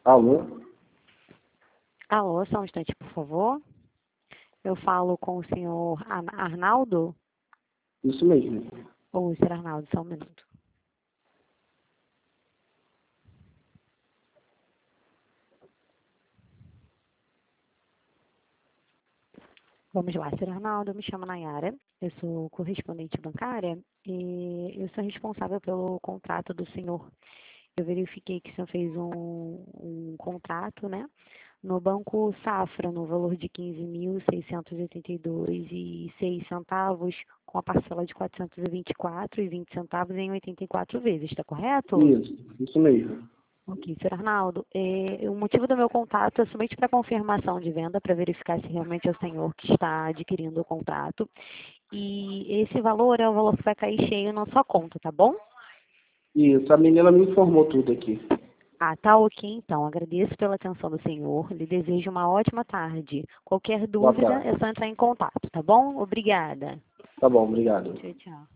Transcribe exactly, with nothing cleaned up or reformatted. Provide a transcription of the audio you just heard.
Alô? Alô, só um instante, por favor. Eu falo com o senhor Ar- Arnaldo? Isso mesmo. Ou senhor Arnaldo, só um minuto. Vamos lá, senhor Arnaldo, eu me chamo Nayara, eu sou correspondente bancária e eu sou responsável pelo contrato do senhor. Eu verifiquei que o senhor fez um, um contrato, né, no Banco Safra, no valor de quinze mil seiscentos e oitenta e dois e seis centavos, com a parcela de quatrocentos e vinte e quatro e vinte centavos em oitenta e quatro vezes, está correto? Isso, isso mesmo. Ok, senhor Arnaldo, é, o motivo do meu contato é somente para confirmação de venda, para verificar se realmente é o senhor que está adquirindo o contrato. E esse valor é o valor que vai cair cheio na sua conta, tá bom? Isso, a menina me informou tudo aqui. Ah, tá ok então. Agradeço pela atenção do senhor. Lhe desejo uma ótima tarde. Qualquer Boa dúvida tarde. é só entrar em contato, tá bom? Obrigada. Tá bom, obrigado. Tchau, tchau.